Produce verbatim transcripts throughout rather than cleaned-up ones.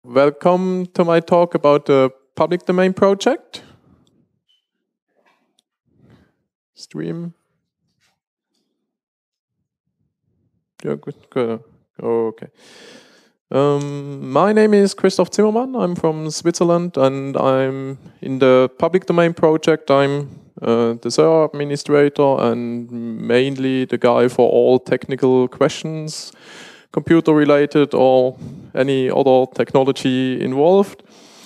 welcome to my talk about the public domain project. Stream. Yeah, good, good. Oh, okay. Um, my name is Christoph Zimmermann. I'm from Switzerland, and I'm in the public domain project. I'm uh, the server administrator and mainly the guy for all technical questions, computer related or any other technology involved.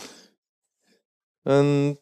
And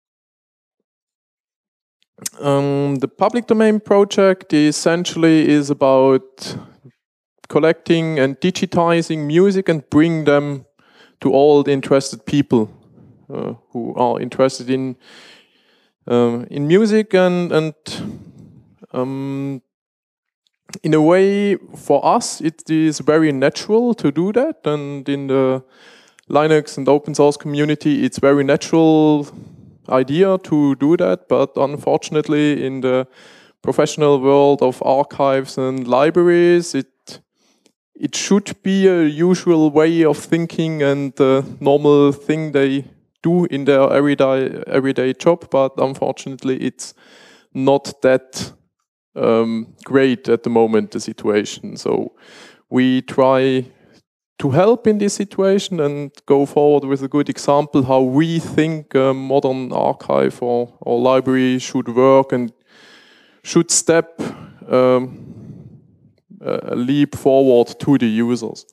um, the public domain project essentially is about collecting and digitizing music and bring them to all the interested people uh, who are interested in uh, in music and and um, in a way for us it is very natural to do that, and in the Linux and open source community it's very natural idea to do that, but unfortunately in the professional world of archives and libraries it It should be a usual way of thinking and a normal thing they do in their everyday everyday job, but unfortunately it's not that um, great at the moment, the situation. So we try to help in this situation and go forward with a good example how we think a modern archive or, or library should work and should step um, a leap forward to the users.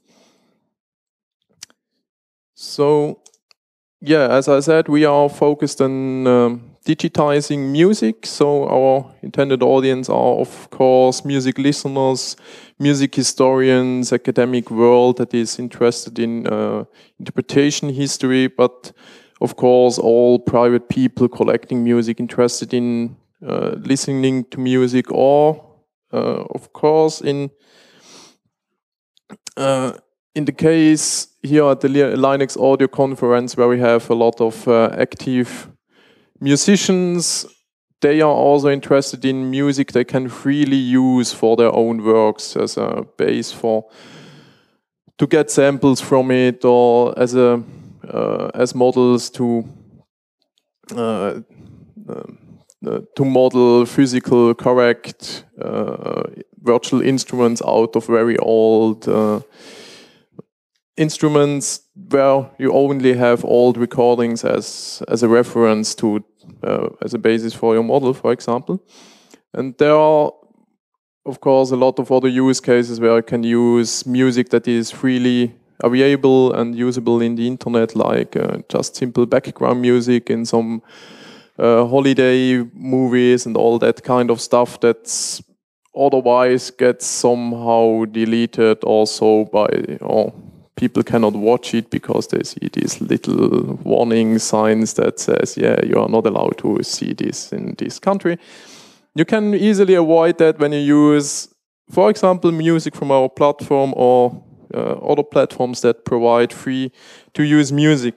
So, yeah, as I said, we are focused on um, digitizing music. So our intended audience are, of course, music listeners, music historians, academic world that is interested in uh, interpretation history, but of course, all private people collecting music, interested in uh, listening to music, or uh, of course, in Uh, in the case here at the Linux Audio Conference, where we have a lot of uh, active musicians, they are also interested in music they can freely use for their own works as a base for to get samples from it, or as a uh, as models to uh, uh, to model physical correct uh, virtual instruments out of very old uh, instruments where you only have old recordings as as a reference to uh, as a basis for your model, for example. And there are, of course, a lot of other use cases where you can use music that is freely available and usable in the internet, like uh, just simple background music in some uh, holiday movies and all that kind of stuff that's otherwise gets somehow deleted also by, or people cannot watch it because they see these little warning signs that says, yeah, you are not allowed to see this in this country. You can easily avoid that when you use, for example, music from our platform or uh, other platforms that provide free to use music.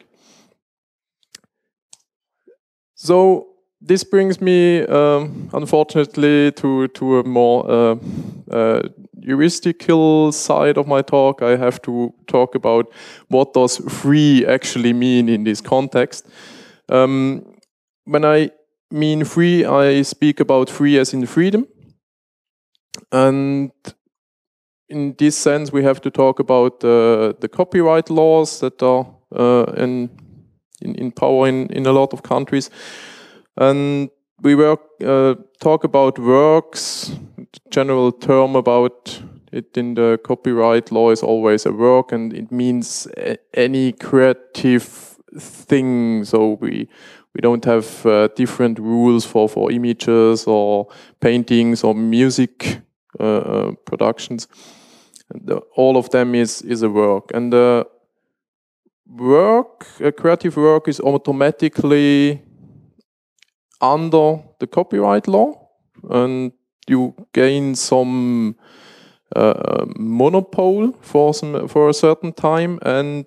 So this brings me, um, unfortunately, to to a more uh, uh, heuristical side of my talk. I have to talk about what does free actually mean in this context. Um, when I mean free, I speak about free as in freedom, and in this sense, we have to talk about uh, the copyright laws that are uh, in, in in power in in a lot of countries. And we work, uh, talk about works. The general term about it in the copyright law is always a work, and it means a any creative thing. So we we don't have uh, different rules for, for images or paintings or music uh, productions. The, all of them is is a work, and the work, a creative work, is automatically under the copyright law, and you gain some uh, monopole for some for a certain time, and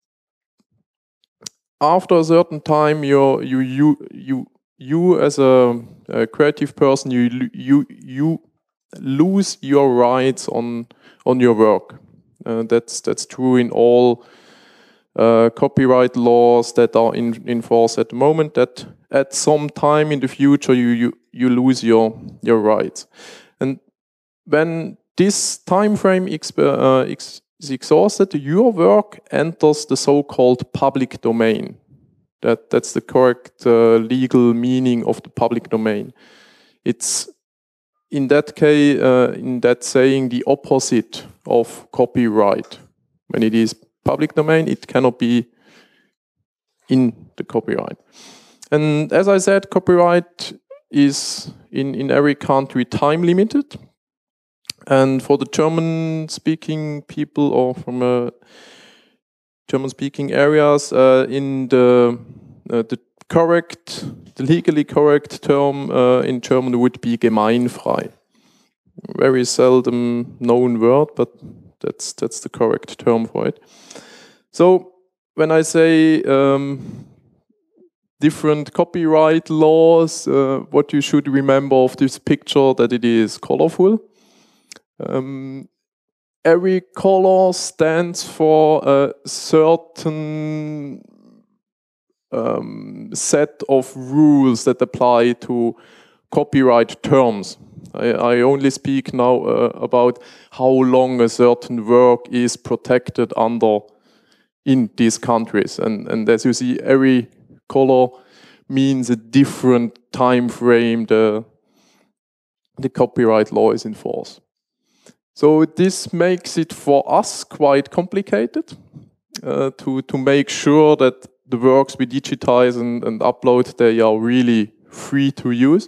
after a certain time, you you you you you as a, a creative person, you you you lose your rights on on your work. Uh, that's that's true in all uh, copyright laws that are in, in force at the moment, that at some time in the future you, you, you lose your, your rights. And when this time frame exp uh, ex is exhausted, your work enters the so-called public domain. That, that's the correct uh, legal meaning of the public domain. It's in that case, uh, in that saying, the opposite of copyright. When it is public domain, it cannot be in the copyright. And as I said, copyright is in, in every country time limited. And for the German-speaking people or from uh, German-speaking areas, uh, in the uh, the correct, the legally correct term uh, in German would be gemeinfrei. Very seldom known word, but that's that's the correct term for it. So when I say um, different copyright laws, uh, what you should remember of this picture, that it is colorful. Um, every color stands for a certain um, set of rules that apply to copyright terms. I, I only speak now uh, about how long a certain work is protected under in these countries. And, and as you see, every color means a different time frame the, the copyright law is in force. So this makes it for us quite complicated uh, to, to make sure that the works we digitize and, and upload, they are really free to use.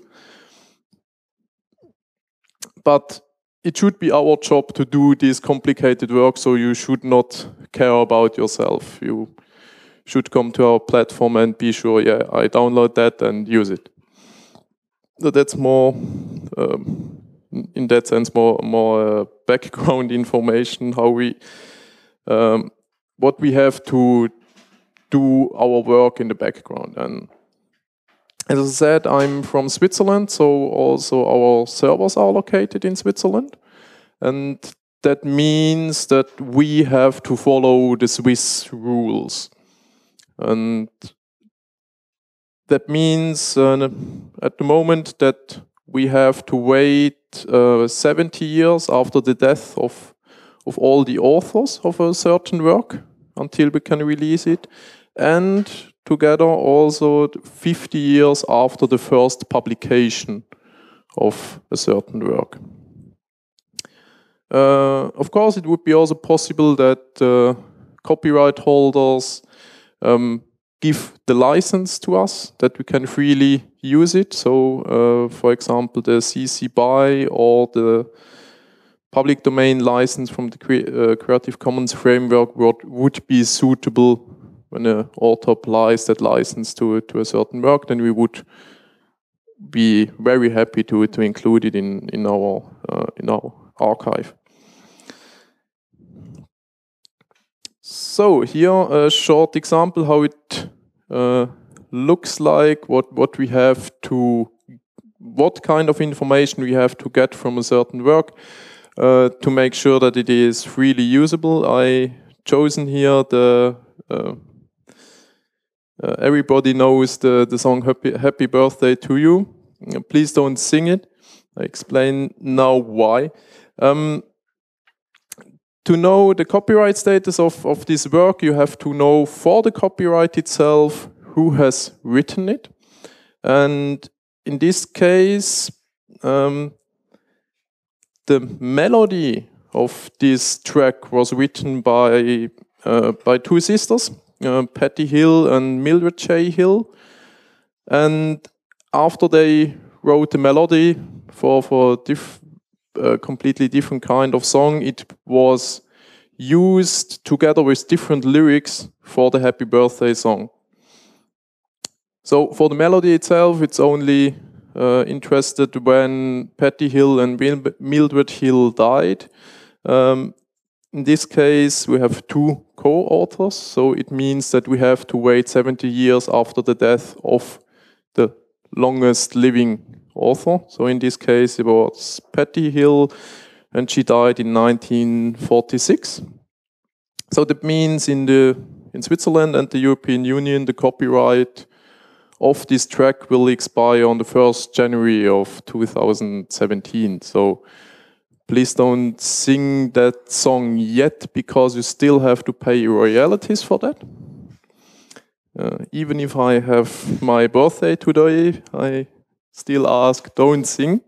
But it should be our job to do this complicated work, so you should not care about yourself. You should come to our platform and be sure, yeah, I download that and use it. So that's more... Um, in that sense, more more uh, background information, how we, um, what we have to do our work in the background. And as I said, I'm from Switzerland, so also our servers are located in Switzerland. And that means that we have to follow the Swiss rules. And that means uh, at the moment that we have to wait uh, seventy years after the death of, of all the authors of a certain work until we can release it. And together also fifty years after the first publication of a certain work. Uh, of course, it would be also possible that uh, copyright holders um, give the license to us, that we can freely use it. So, uh, for example, the C C B Y or the public domain license from the Cre uh, Creative Commons framework would, would be suitable when an author applies that license to, to a certain work. Then we would be very happy to, to include it in, in, our, uh, in our archive. So here a short example how it uh, looks like, what, what we have to, what kind of information we have to get from a certain work uh, to make sure that it is freely usable. I chosen here the, uh, uh, everybody knows the, the song Happy, Happy Birthday to You. Please don't sing it. I explain now why. Um, To know the copyright status of, of this work, you have to know for the copyright itself who has written it. And in this case, um, the melody of this track was written by, uh, by two sisters, uh, Patty Hill and Mildred J. Hill. And after they wrote the melody for, for diff a completely different kind of song, it was used together with different lyrics for the Happy Birthday song. So for the melody itself, it's only uh, interested when Patty Hill and Mildred Hill died. Um, in this case, we have two co-authors, so it means that we have to wait seventy years after the death of the longest living author. So in this case, it was Patty Hill, and she died in nineteen forty-six. So that means in the in Switzerland and the European Union, the copyright of this track will expire on the first January of two thousand seventeen. So please don't sing that song yet, because you still have to pay royalties for that. Uh, even if I have my birthday today, I still ask, don't sing.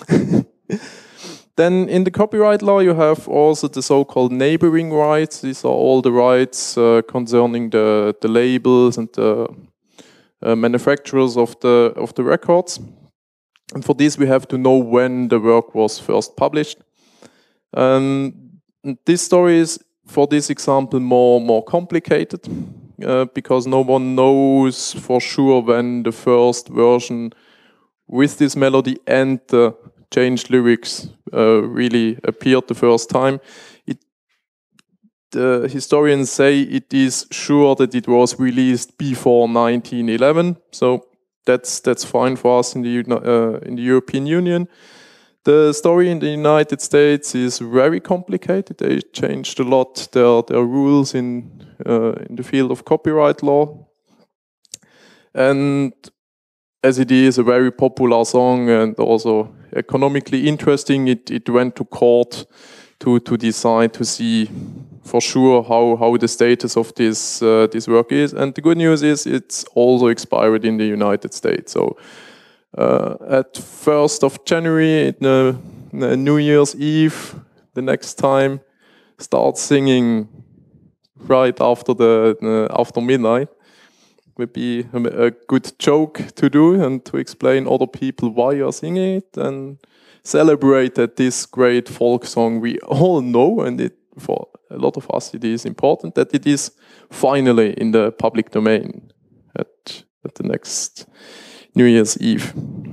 Then in the copyright law, you have also the so-called neighboring rights. These are all the rights uh, concerning the, the labels and the uh, manufacturers of the, of the records. And for this, we have to know when the work was first published. Um, this story is, for this example, more, more complicated, uh, because no one knows for sure when the first version with this melody and the changed lyrics uh, really appeared the first time. It, the historians say it is sure that it was released before nineteen eleven, so that's that's fine for us in the uh, in the European Union. The story in the United States is very complicated. They changed a lot their their rules in uh, in the field of copyright law, and as it is a very popular song and also economically interesting, it, it went to court to, to decide to see for sure how, how the status of this uh, this work is. And the good news is it's also expired in the United States. So uh, at first of January, in, uh, New Year's Eve, the next time, start singing right after the uh, after midnight. Would be a good joke to do and to explain other people why you're singing it, and celebrate that this great folk song we all know, and it, for a lot of us it is important that it is finally in the public domain at, at the next New Year's Eve.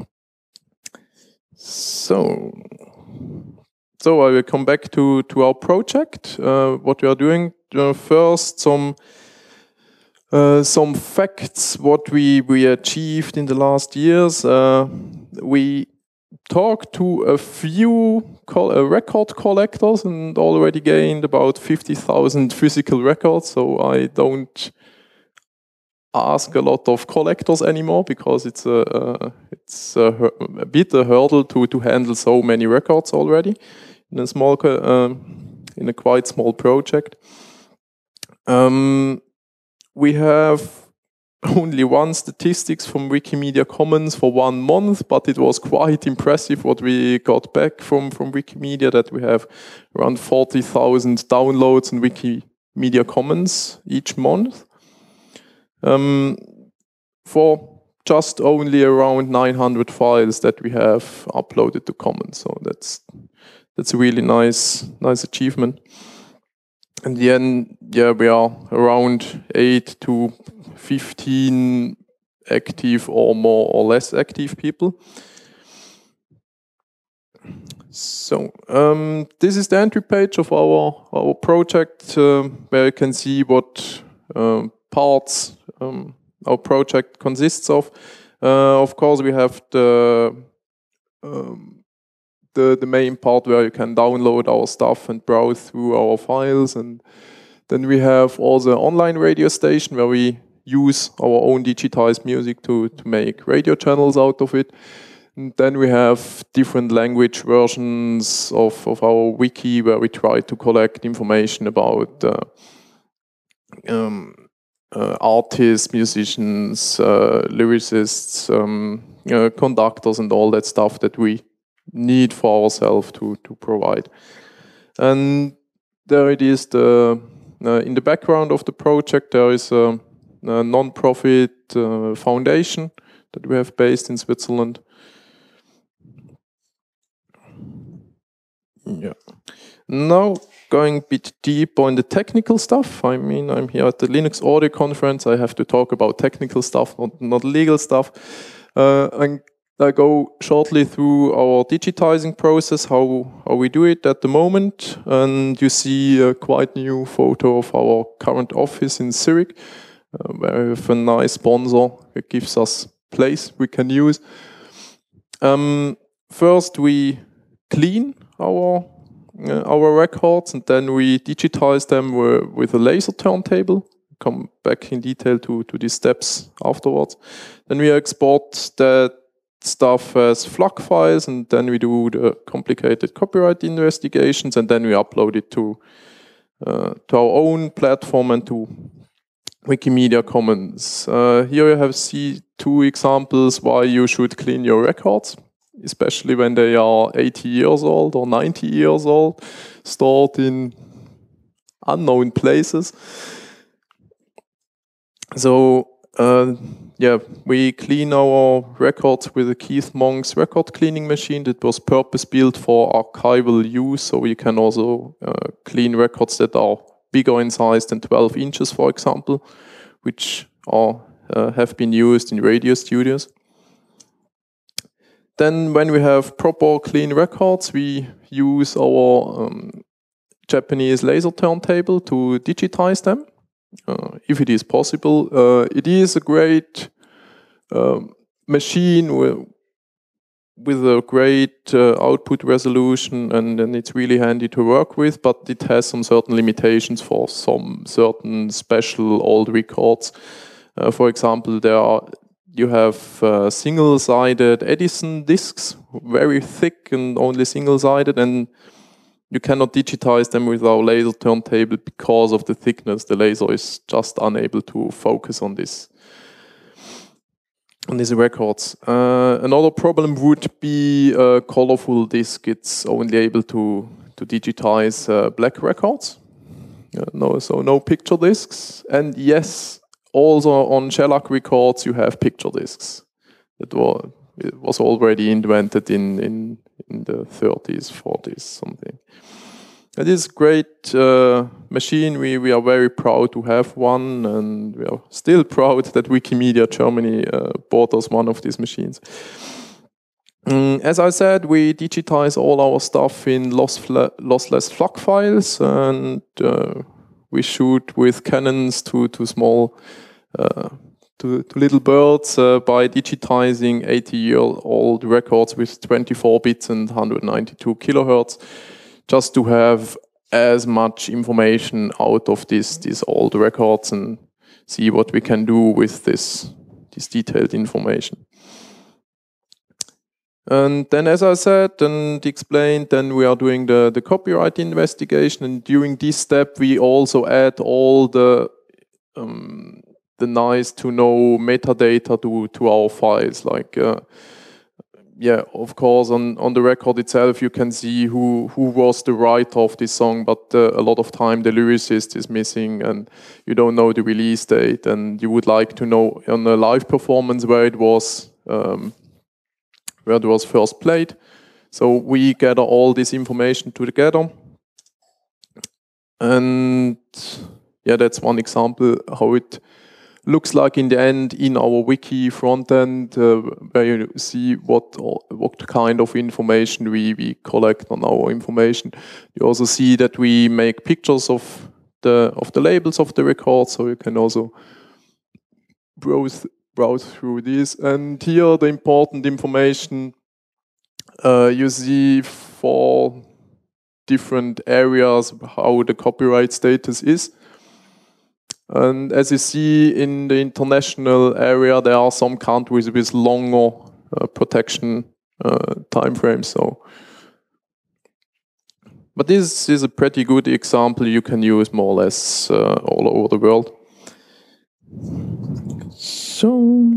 So, so I will come back to, to our project, uh, what we are doing. Uh, first, some Uh, some facts, what we, we achieved in the last years. Uh, we talked to a few co uh, record collectors and already gained about fifty thousand physical records, so I don't ask a lot of collectors anymore, because it's a, uh, it's a, a bit a hurdle to, to handle so many records already in a small, uh, in a quite small project. Um, We have only one statistics from Wikimedia Commons for one month, but it was quite impressive what we got back from, from Wikimedia, that we have around forty thousand downloads in Wikimedia Commons each month. Um, for just only around nine hundred files that we have uploaded to Commons. So that's that's a really nice nice achievement. In the end, yeah, we are around eight to fifteen active or more or less active people. So um, this is the entry page of our our project, uh, where you can see what uh, parts um, our project consists of. Uh, of course, we have the um, The, the main part where you can download our stuff and browse through our files, and then we have also an online radio station where we use our own digitized music to, to make radio channels out of it. And then we have different language versions of, of our wiki where we try to collect information about uh, um, uh, artists, musicians, uh, lyricists, um, uh, conductors, and all that stuff that we need for ourselves to, to provide. And there it is, the, uh, in the background of the project there is a, a non-profit uh, foundation that we have based in Switzerland. Yeah. Now going a bit deeper on the technical stuff. I mean, I'm here at the Linux Audio Conference. I have to talk about technical stuff, not, not legal stuff. Uh, and I go shortly through our digitizing process, how, how we do it at the moment. And you see a quite new photo of our current office in Zurich, uh, where we have a nice sponsor that gives us place we can use. Um, first, we clean our uh, our records, and then we digitize them with a laser turntable. come back in detail to, to these steps afterwards. Then we export that stuff as FLAC files, and then we do the complicated copyright investigations, and then we upload it to uh, to our own platform and to Wikimedia Commons. Uh, here you have see two examples why you should clean your records, especially when they are eighty years old or ninety years old, stored in unknown places. So uh, yeah, we clean our records with a Keith Monk's record cleaning machine that was purpose-built for archival use, so we can also uh, clean records that are bigger in size than twelve inches, for example, which are uh, have been used in radio studios. Then when we have proper clean records, we use our um, Japanese laser turntable to digitize them, uh, if it is possible. Uh, it is a great um, machine with, with a great uh, output resolution, and, and it's really handy to work with, but it has some certain limitations for some certain special old records. Uh, for example, there are you have uh, single-sided Edison discs, very thick and only single-sided, and you cannot digitize them with our laser turntable because of the thickness. The laser is just unable to focus on this on these records. Uh, another problem would be a colorful disc. It's only able to to digitize uh, black records. Uh, no, so no picture discs. And yes, also on shellac records you have picture discs. It was it was already invented in in in the thirties, forties, something. It is a great uh, machine. We, we are very proud to have one, and we are still proud that Wikimedia Germany uh, bought us one of these machines. Um, as I said, we digitize all our stuff in loss lossless FLAC files, and uh, we shoot with cannons to, to small, uh, to, to little birds uh, by digitizing eighty-year-old records with twenty-four bits and one hundred ninety-two kilohertz. Just to have as much information out of this, these old records and see what we can do with this, this detailed information. And then, as I said and explained, then we are doing the, the copyright investigation, and during this step we also add all the um, the nice to know metadata to, to our files, like uh, yeah, of course, on, on the record itself, you can see who, who was the writer of this song, but uh, a lot of time the lyricist is missing and you don't know the release date, and you would like to know on a live performance where it was, um, where it was first played. So we gather all this information together. And yeah, that's one example how it looks like in the end in our wiki front end, uh, where you see what what kind of information we, we collect on our information. You also see that we make pictures of the of the labels of the record, so you can also browse browse through these. And here the important information uh, you see for different areas how the copyright status is. And as you see in the international area, there are some countries with longer uh, protection uh, time frames. So, but this is a pretty good example you can use more or less uh, all over the world. So,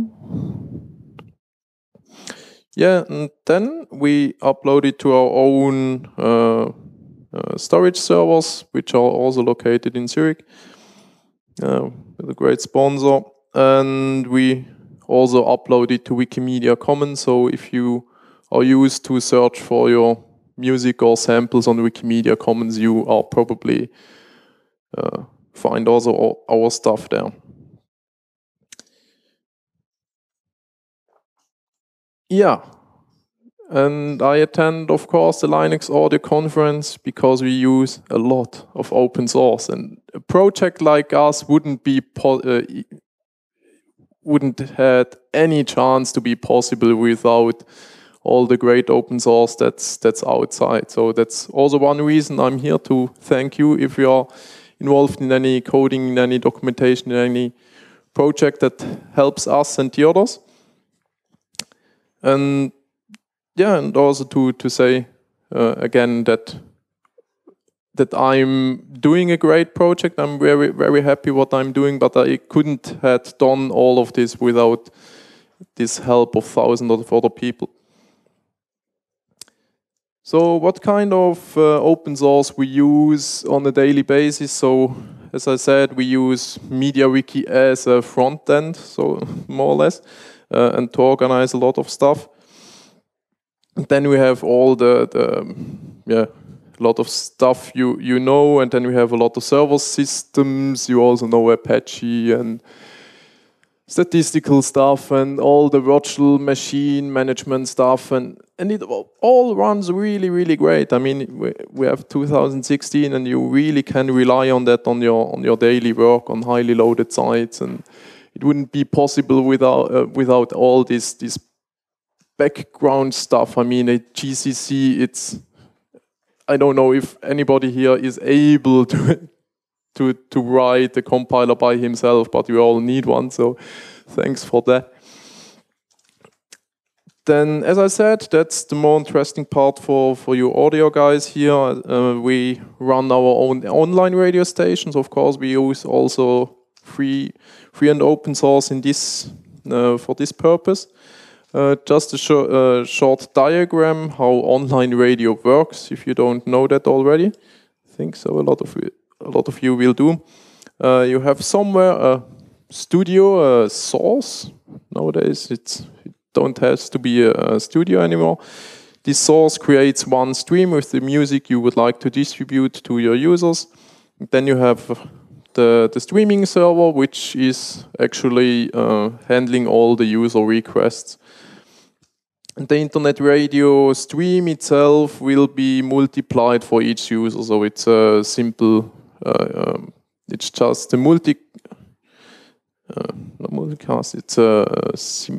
yeah, and then we upload it to our own uh, uh, storage servers, which are also located in Zurich. Uh, with a great sponsor, and we also upload it to Wikimedia Commons. So if you are used to search for your music or samples on Wikimedia Commons, you are probably uh, find also all our stuff there. Yeah, and I attend, of course, the Linux Audio Conference because we use a lot of open source, and a project like us wouldn't be po uh, wouldn't had any chance to be possible without all the great open source that's that's outside. So that's also one reason I'm here to thank you if you are involved in any coding, in any documentation, in any project that helps us and the others. And yeah, and also to to say uh, again that that I'm doing a great project. I'm very very happy what I'm doing, but I couldn't have done all of this without this help of thousands of other people. So what kind of uh, open source we use on a daily basis? So as I said, we use MediaWiki as a front end, so more or less, uh, and to organize a lot of stuff. And then we have all the, the yeah, a lot of stuff you you know, and then we have a lot of server systems. You also know Apache and statistical stuff and all the virtual machine management stuff, and and it all runs really really great. I mean, we, we have two thousand sixteen, and you really can rely on that on your on your daily work on highly loaded sites, and it wouldn't be possible without uh, without all this this background stuff. I mean, at G C C, it's I don't know if anybody here is able to. To, to write a compiler by himself, but we all need one, so thanks for that. Then, as I said, that's the more interesting part for, for you audio guys here. Uh, we run our own online radio stations. Of course, we use also free, free and open source in this uh, for this purpose. Uh, just a sh uh, short diagram how online radio works, if you don't know that already. I think so, a lot of it. A lot of you will do. Uh, you have somewhere a studio, a source. Nowadays, it's, it don't have to be a studio anymore. This source creates one stream with the music you would like to distribute to your users. Then you have the, the streaming server, which is actually uh, handling all the user requests. And the internet radio stream itself will be multiplied for each user, so it's a simple Uh, um, it's just a multi, uh, not multicast, it's a sim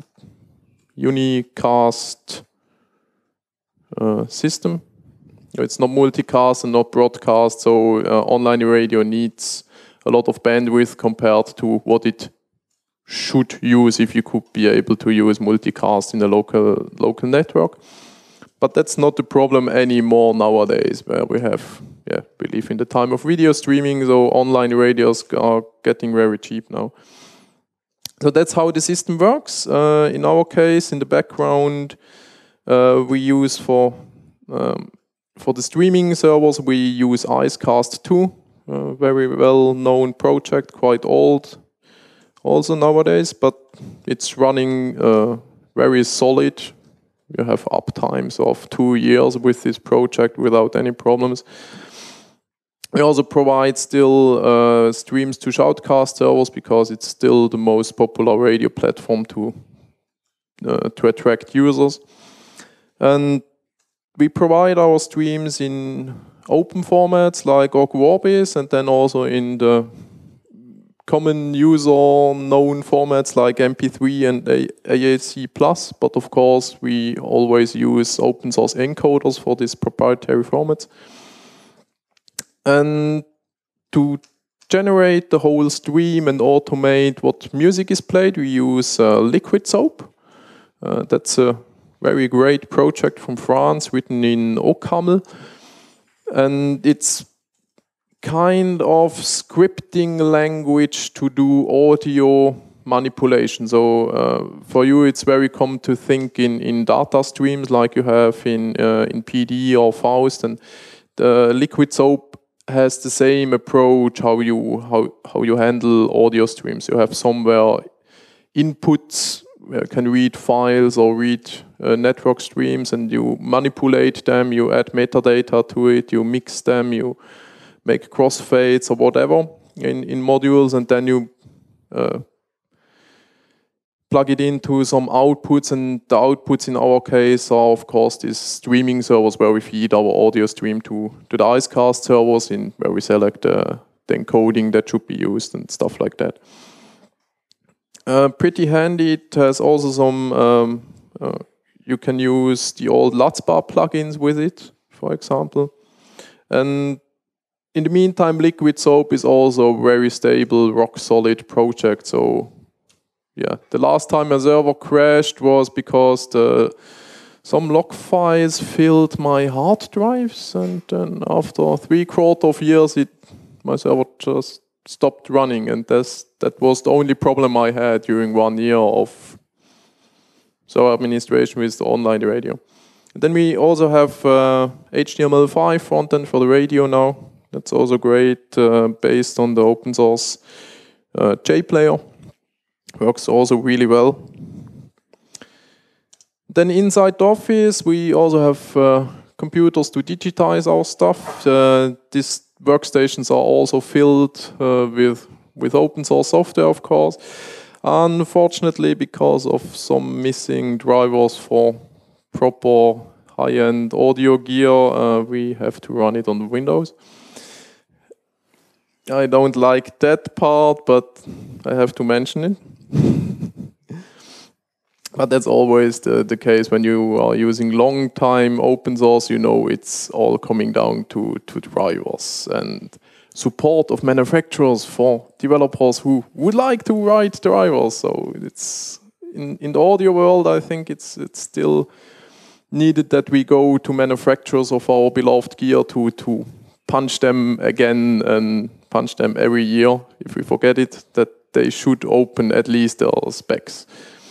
unicast uh, system. It's not multicast and not broadcast, so uh, online radio needs a lot of bandwidth compared to what it should use if you could be able to use multicast in a local local network. But that's not the problem anymore nowadays, where we have, yeah, we live in the time of video streaming, so online radios are getting very cheap now. So that's how the system works. Uh, in our case, in the background, uh, we use for um, for the streaming servers, we use Icecast two, a very well-known project, quite old also nowadays, but it's running uh, very solid. You have uptimes of two years with this project without any problems. We also provide still uh, streams to Shoutcast servers because it's still the most popular radio platform to uh, to attract users. And we provide our streams in open formats like Ogg Vorbis, and then also in the common user known formats like M P three and A A C plus, but of course we always use open source encoders for these proprietary formats. And to generate the whole stream and automate what music is played, we use uh, Liquid Soap. Uh, that's a very great project from France, written in OCaml, and it's kind of scripting language to do audio manipulation. So uh, for you, it's very common to think in, in data streams like you have in uh, in P D or Faust, and the Liquid Soap has the same approach how you how how you handle audio streams. You have somewhere inputs where you can read files or read uh, network streams, and you manipulate them. You add metadata to it. You mix them. You make crossfades or whatever in, in modules, and then you uh, plug it into some outputs, and the outputs in our case are of course these streaming servers where we feed our audio stream to, to the Icecast servers, in where we select the, the encoding that should be used and stuff like that. Uh, pretty handy, it has also some, um, uh, you can use the old Latzbar plugins with it, for example. And in the meantime, Liquid Soap is also a very stable, rock-solid project. So, yeah, the last time a server crashed was because the some log files filled my hard drives, and then after three quarter of years, it my server just stopped running, and that's, that was the only problem I had during one year of server administration with the online radio. And then we also have uh, H T M L five frontend for the radio now. That's also great, uh, based on the open source uh, JPlayer. Works also really well. Then inside the office, we also have uh, computers to digitize our stuff. Uh, these workstations are also filled uh, with, with open source software, of course. Unfortunately, because of some missing drivers for proper high-end audio gear, uh, we have to run it on Windows. I don't like that part, but I have to mention it. But that's always the, the case when you are using long time open source. You know, it's all coming down to, to drivers and support of manufacturers for developers who would like to write drivers. So it's in, in the audio world, I think it's it's still needed that we go to manufacturers of our beloved gear to, to punch them again and punch them every year. If we forget it, that they should open at least their specs.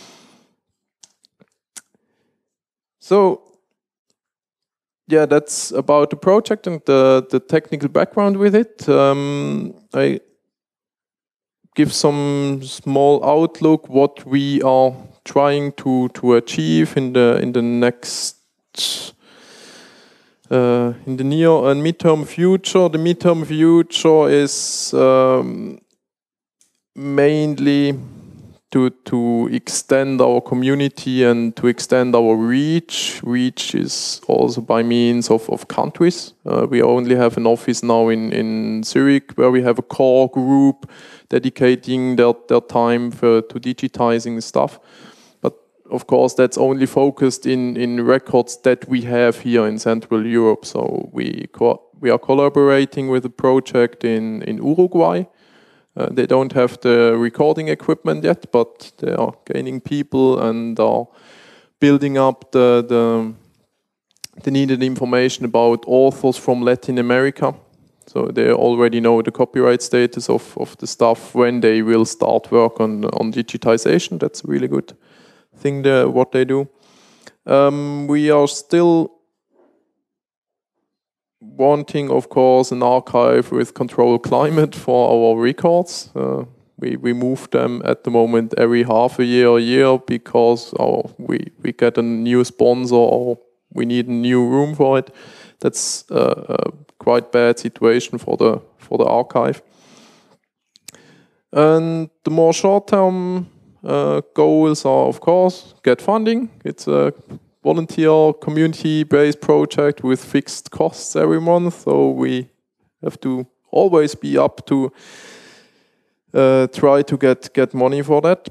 So, yeah, that's about the project and the, the technical background with it. Um, I give some small outlook what we are trying to, to achieve in the in the next uh, in the near and midterm future. The midterm future is um, mainly to to extend our community and to extend our reach. Reach is also by means of, of countries. Uh, we only have an office now in, in Zurich, where we have a core group dedicating their, their time for, to digitizing stuff. But of course, that's only focused in, in records that we have here in Central Europe. So we, co we are collaborating with a project in, in Uruguay. Uh, they don't have the recording equipment yet, but they are gaining people and are building up the, the, the needed information about authors from Latin America. So they already know the copyright status of, of the stuff when they will start work on, on digitization. That's a really good thing, there, what they do. Um, we are still wanting, of course, an archive with controlled climate for our records. Uh, we, we move them at the moment every half a year or year because our, we, we get a new sponsor or we need a new room for it. That's uh, a quite bad situation for the, for the archive. And the more short-term uh, goals are, of course, get funding. It's a volunteer community-based project with fixed costs every month, so we have to always be up to uh, try to get get money for that.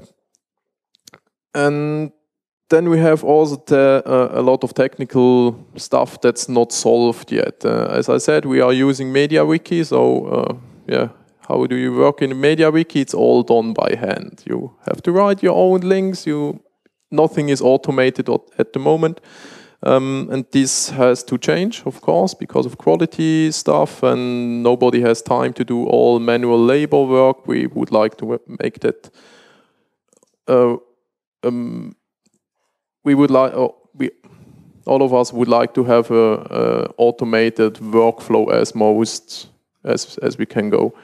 And then we have also the, uh, a lot of technical stuff that's not solved yet. Uh, as I said, we are using MediaWiki, so uh, yeah, how do you work in MediaWiki? It's all done by hand. You have to write your own links. You Nothing is automated at the moment, um, and this has to change, of course, because of quality stuff, and nobody has time to do all manual labor work. We would like to make that. Uh, um, we would like, oh, we, all of us would like to have a, a automated workflow as most as as we can go.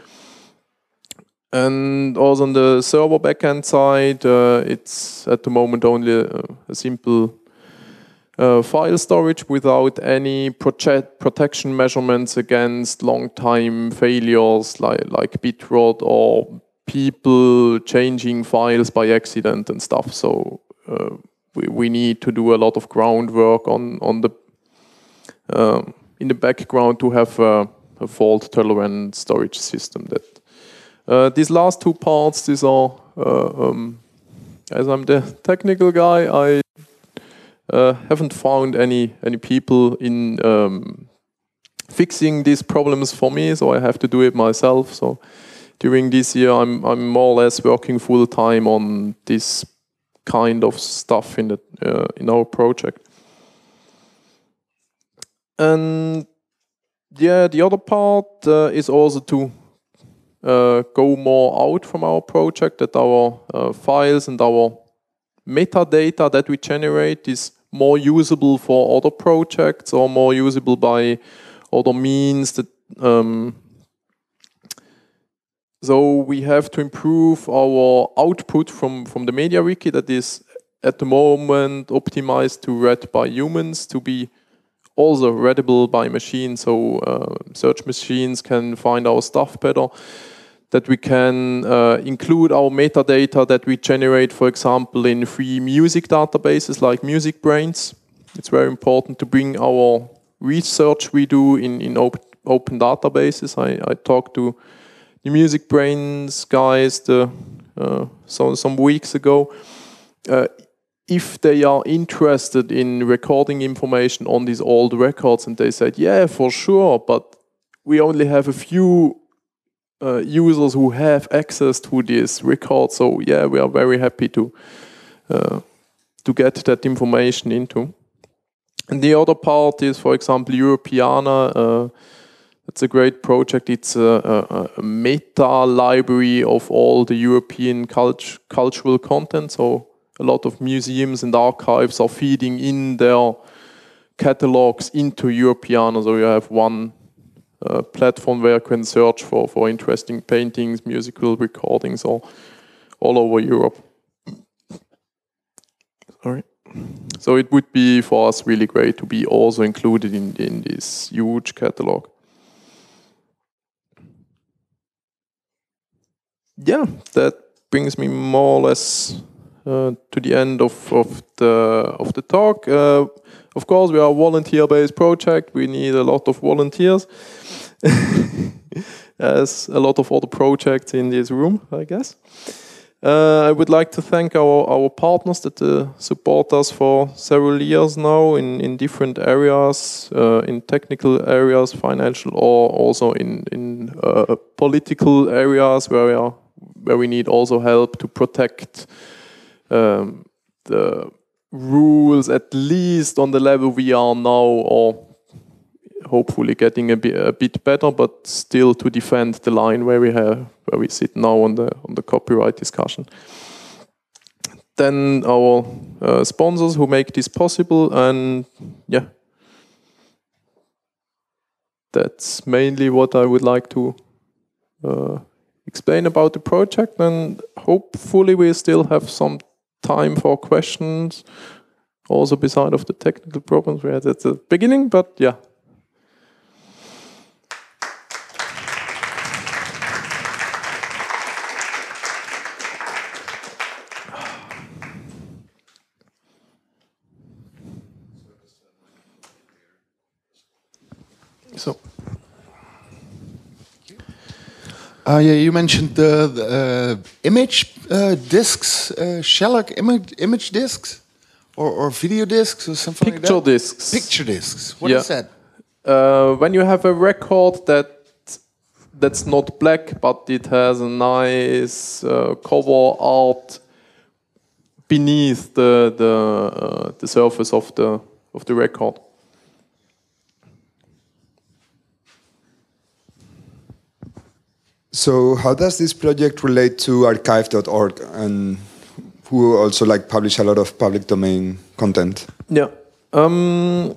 And also on the server backend side, uh, it's at the moment only a, a simple uh, file storage without any project protection measurements against long-time failures like, like Bitrot or people changing files by accident and stuff. So uh, we, we need to do a lot of groundwork on, on the uh, in the background to have a, a fault-tolerant storage system. That Uh, these last two parts, these are, uh, um, as I'm the technical guy, I uh, haven't found any any people in um, fixing these problems for me, so I have to do it myself. So during this year, I'm I'm more or less working full time on this kind of stuff in the uh, in our project. And yeah, the other part uh, is also to uh, go more out from our project, that our uh, files and our metadata that we generate is more usable for other projects or more usable by other means. That um, so we have to improve our output from, from the MediaWiki that is at the moment optimized to read by humans to be also readable by machines, so uh, search machines can find our stuff better, that we can uh, include our metadata that we generate, for example, in free music databases like MusicBrainz. It's very important to bring our research we do in, in op open databases. I, I talked to the MusicBrainz guys the, uh, so, some weeks ago. Uh, if they are interested in recording information on these old records, and they said, yeah, for sure, but we only have a few uh, users who have access to this record, so yeah, we are very happy to uh, to get that information into. And the other part is, for example, Europeana. Uh, it's a great project. It's a, a, a meta library of all the European cult cultural content, so a lot of museums and archives are feeding in their catalogs into Europeana. So you have one uh, platform where you can search for, for interesting paintings, musical recordings, all, all over Europe. Sorry. So it would be for us really great to be also included in, in this huge catalog. Yeah, that brings me more or less Uh, to the end of, of the of the talk. Uh, of course, we are a volunteer-based project. We need a lot of volunteers, as a lot of other projects in this room, I guess. Uh, I would like to thank our our partners that uh, support us for several years now in in different areas, uh, in technical areas, financial, or also in in uh, political areas where we are where we need also help to protect Um, the rules, at least on the level we are now, or hopefully getting a bit, a bit better, but still to defend the line where we have where we sit now on the on the copyright discussion. Then our uh, sponsors who make this possible, and yeah, that's mainly what I would like to uh, explain about the project, and hopefully we still have some time for questions, also beside of the technical problems we had at the beginning, but yeah. So. Uh, yeah, you mentioned the, the uh, image uh, discs, uh, shellac image, image discs, or, or video discs, or something Picture like that? discs. Picture discs. What yeah. is that? Uh, when you have a record that that's not black, but it has a nice uh, cover art beneath the the uh, the surface of the of the record. So how does this project relate to archive dot org, and who also like publish a lot of public domain content? Yeah. Um,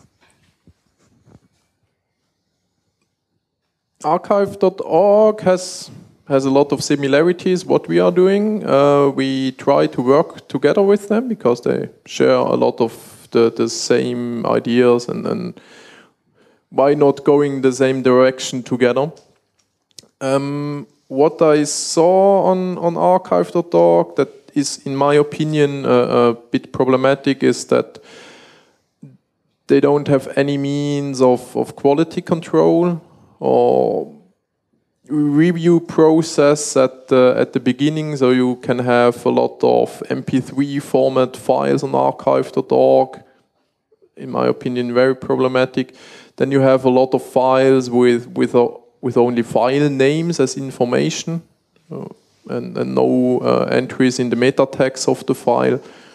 archive dot org has has a lot of similarities. What we are doing, uh, we try to work together with them because they share a lot of the, the same ideas, and, and why not going the same direction together? Um, what I saw on, on archive dot org that is, in my opinion, uh, a bit problematic is that they don't have any means of, of quality control or review process at the, at the beginning, so you can have a lot of M P three format files on archive dot org. In my opinion, very problematic. Then you have a lot of files with with uh, with only file names as information, uh, and, and no uh, entries in the meta text of the file.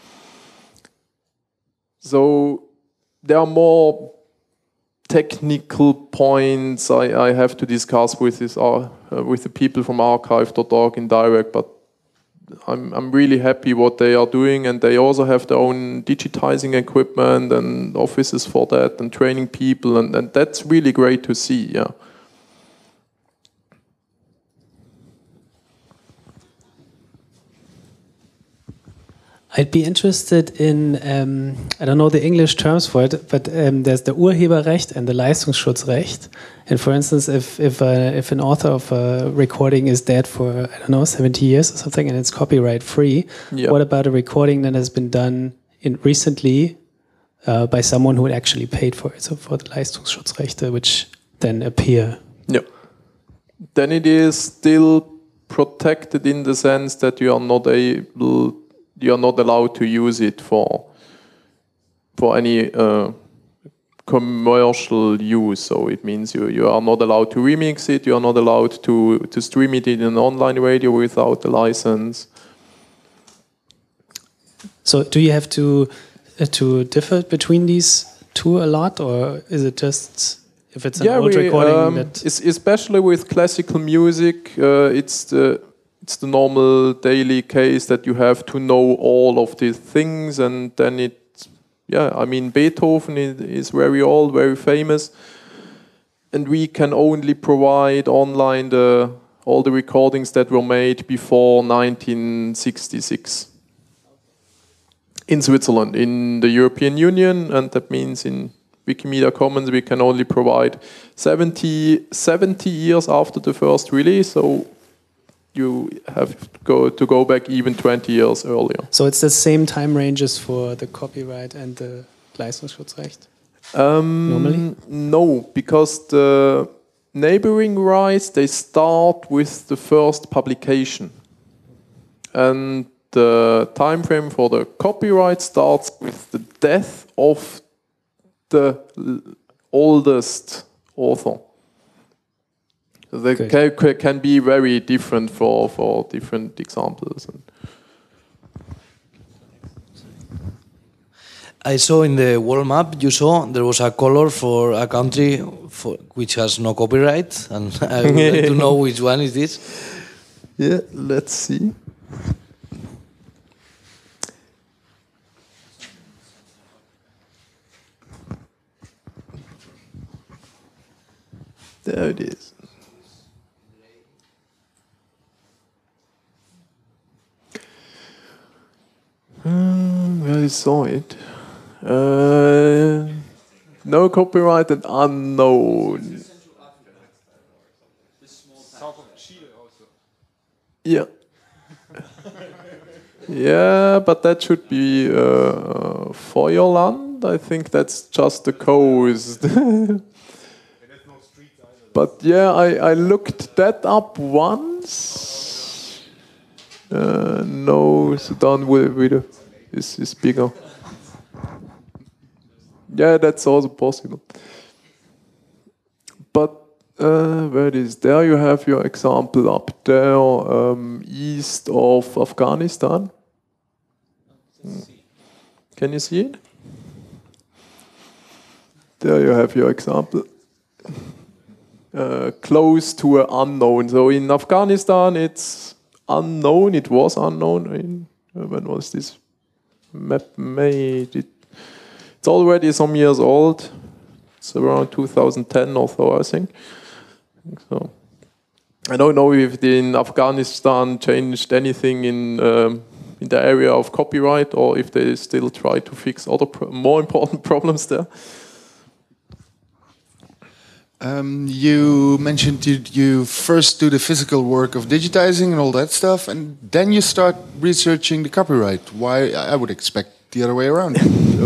So there are more technical points I, I have to discuss with this uh, with the people from archive dot org in direct, but I'm I'm really happy what they are doing, and they also have their own digitizing equipment and offices for that and training people, and, and that's really great to see. Yeah. I'd be interested in, um, I don't know the English terms for it, but um, there's the Urheberrecht and the Leistungsschutzrecht. And for instance, if if, uh, if an author of a recording is dead for, I don't know, seventy years or something, and it's copyright free, yeah. What about a recording that has been done in recently uh, by someone who actually paid for it, so for the Leistungsschutzrechte, which then appear? Yeah. Then it is still protected in the sense that you are not able you're not allowed to use it for for any uh, commercial use. So it means you, you are not allowed to remix it, you are not allowed to, to stream it in an online radio without the license. So do you have to uh, to differ between these two a lot, or is it just if it's an yeah, old we, recording um, that... especially with classical music, uh, it's the It's the normal daily case that you have to know all of these things, and then it, yeah, I mean, Beethoven is very old, very famous, and we can only provide online the all the recordings that were made before nineteen sixty-six in Switzerland, in the European Union, and that means in Wikimedia Commons we can only provide seventy, seventy years after the first release, so you have to go, to go back even twenty years earlier. So it's the same time ranges for the copyright and the Leistungsschutzrecht? Um, Normally? No, because the neighboring rights, they start with the first publication. And the time frame for the copyright starts with the death of the oldest author. They can, can be very different for, for different examples. I saw in the world map, you saw there was a color for a country for, which has no copyright, and I would like to know which one is this. Yeah, let's see. There it is. Um, where I saw it. Uh, no copyright and unknown. Yeah. Yeah, but that should be uh, Feuerland. I think that's just the coast. But yeah, I, I looked that up once. Uh, no, Sudan with, with a, is, is bigger. Yeah, that's also possible. But uh, where it is? There you have your example up there, um, east of Afghanistan. Can you see it? There you have your example. Uh, close to an unknown. So in Afghanistan, it's unknown. It was unknown. In, uh, when was this map made? It, it's already some years old. It's around two thousand ten or so, I think. So I don't know if the, in Afghanistan changed anything in um, in the area of copyright, or if they still try to fix other pro more important problems there. Um, you mentioned you, you first do the physical work of digitizing and all that stuff, and then you start researching the copyright. Why? I would expect the other way around.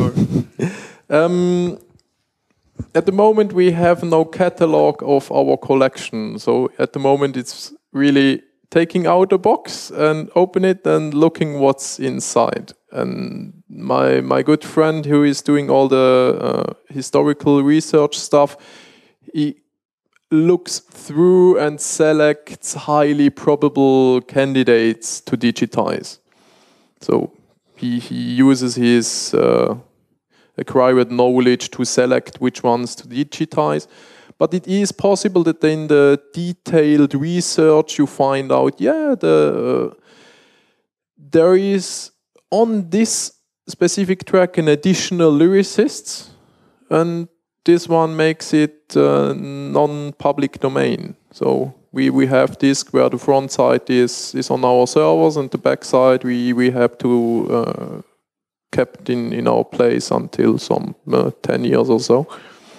um, at the moment, we have no catalog of our collection. So at the moment, it's really taking out a box and open it and looking what's inside. and my my good friend who is doing all the uh, historical research stuff, he looks through and selects highly probable candidates to digitize. So he, he uses his uh, acquired knowledge to select which ones to digitize. But it is possible that in the detailed research you find out, yeah, the uh, there is on this specific track an additional lyricist, and this one makes it uh, non-public domain. So we, we have disk where the front side is, is on our servers, and the back side we, we have to uh, kept in, in our place until some uh, ten years or so.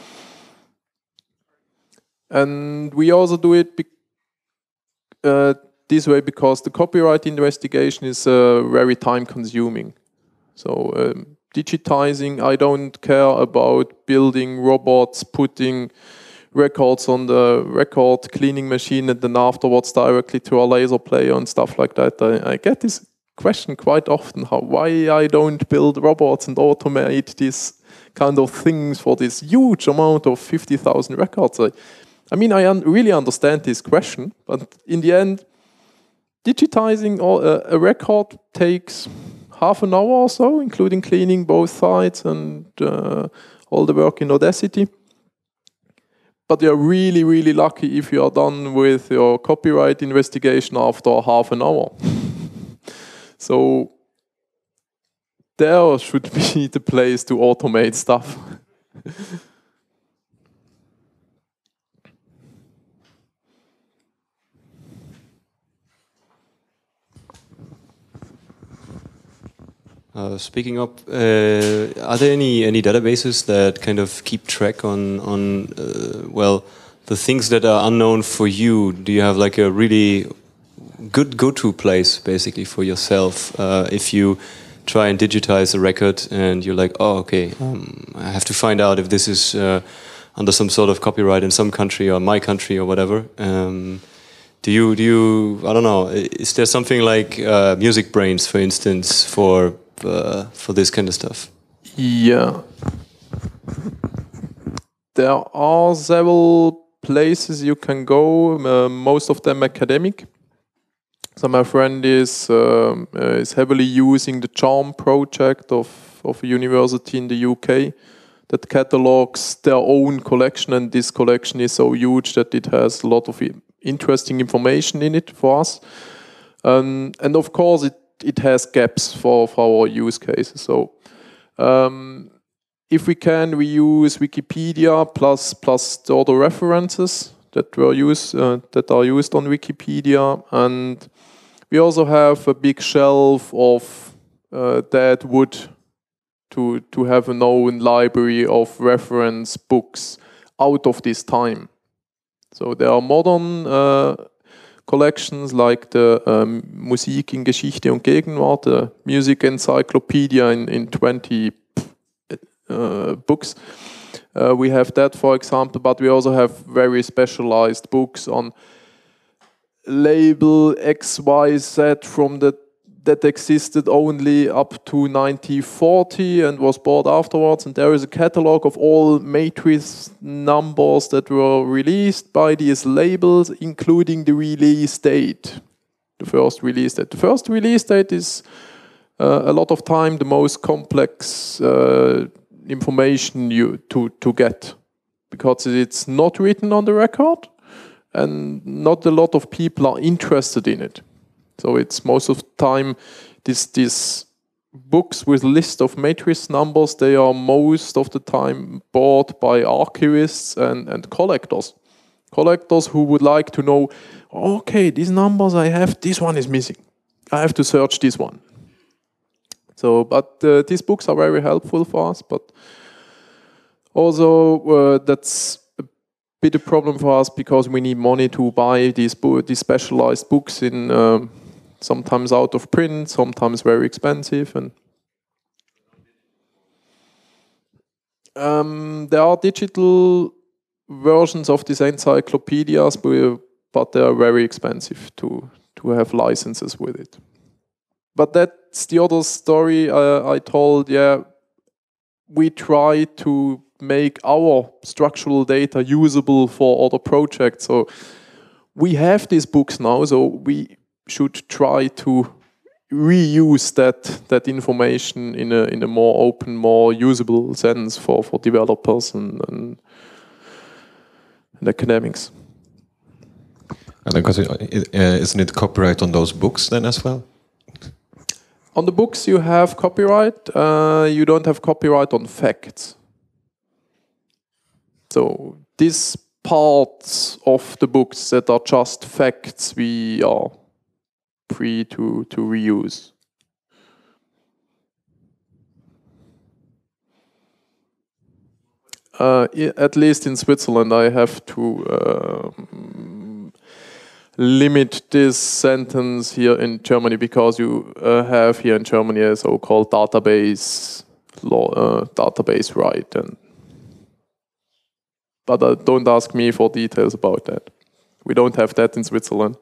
And we also do it be uh, this way because the copyright investigation is uh, very time consuming. So um, digitizing, I don't care about building robots, putting records on the record cleaning machine and then afterwards directly to a laser player and stuff like that. I, I get this question quite often, how, why I don't build robots and automate these kind of things for this huge amount of fifty thousand records. I, I mean, I un really understand this question, but in the end, digitizing all, uh, a record takes half an hour or so, including cleaning both sides and uh, all the work in Audacity. But you're really, really lucky if you are done with your copyright investigation after half an hour. So there should be the place to automate stuff. Uh, speaking up, uh, are there any any databases that kind of keep track on on uh, well the things that are unknown for you? Do you have like a really good go-to place basically for yourself uh, if you try and digitize a record and you're like, oh, okay, um, I have to find out if this is uh, under some sort of copyright in some country or my country or whatever. Um, do you do you I don't know? Is there something like uh, Music Brains, for instance, for Uh, for this kind of stuff? Yeah. There are several places you can go, uh, most of them academic. So my friend is um, uh, is heavily using the CHARM project of, of a university in the U K that catalogs their own collection, and this collection is so huge that it has a lot of interesting information in it for us. Um, and of course it it has gaps for, for our use cases. So um, if we can, we use Wikipedia plus plus the other references that were used uh, that are used on Wikipedia, and we also have a big shelf of uh, dead wood to to have a known library of reference books out of this time. So there are modern uh, collections like the um, Musik in Geschichte und Gegenwart, the Music Encyclopedia in, in twenty uh, books. Uh, we have that, for example, but we also have very specialized books on label X Y Z from the that existed only up to nineteen forty and was bought afterwards, and there is a catalog of all matrix numbers that were released by these labels, including the release date, the first release date. The first release date is uh, a lot of time the most complex uh, information you to, to get, because it's not written on the record and not a lot of people are interested in it. So it's most of the time, this these books with list of matrix numbers, they are most of the time bought by archivists and, and collectors. Collectors who would like to know, okay, these numbers I have, this one is missing. I have to search this one. So, but uh, these books are very helpful for us, but also uh, that's a bit a problem for us because we need money to buy these, bo these specialized books in um, sometimes out of print, sometimes very expensive, and um, there are digital versions of these encyclopedias, but they are very expensive to to have licenses with it. But that that's the other story uh, I told. Yeah, we try to make our structural data usable for other projects. So we have these books now, so we should try to reuse that that information in a in a more open, more usable sense for, for developers and, and, and academics. And because it, it, uh, isn't it copyright on those books then as well? On the books you have copyright. Uh, you don't have copyright on facts. So these parts of the books that are just facts, we are free to, to reuse. Uh, at least in Switzerland, I have to uh, limit this sentence here in Germany because you uh, have here in Germany a so-called database law, uh, database right. And but uh, don't ask me for details about that. We don't have that in Switzerland.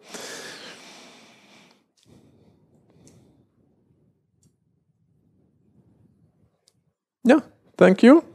Yeah, thank you.